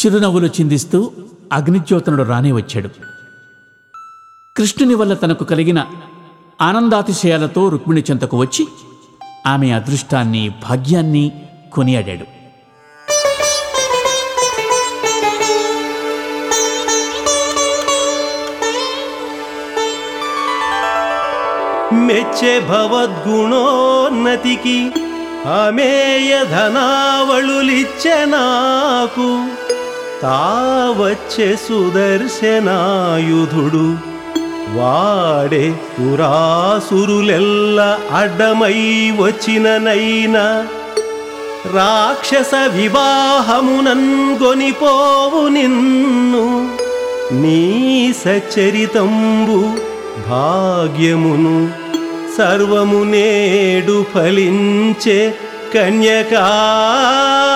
చిరునవ్వులు చిందిస్తూ అగ్నిజ్యోతనుడు రానే వచ్చాడు. కృష్ణుని వల్ల తనకు కలిగిన ఆనందాతిశయాలతో రుక్మిణి చెంతకు వచ్చి ఆమె అదృష్టాన్ని, భాగ్యాన్ని కొనియాడాడు. మెచ్చే భవద్గుణోన్నతికి అమేయ ధనావళులిచ్చే నాకు, తావచ్చే సుదర్శనాయుధుడు వాడే పురాసురులెల్ల అడ్డమై వచ్చిననైనా, రాక్షస వివాహమునంగొనిపోవు నిన్ను నీ సచ్చరితంబు భాగ్యమును సర్వము నేడు ఫలించే కన్యకా.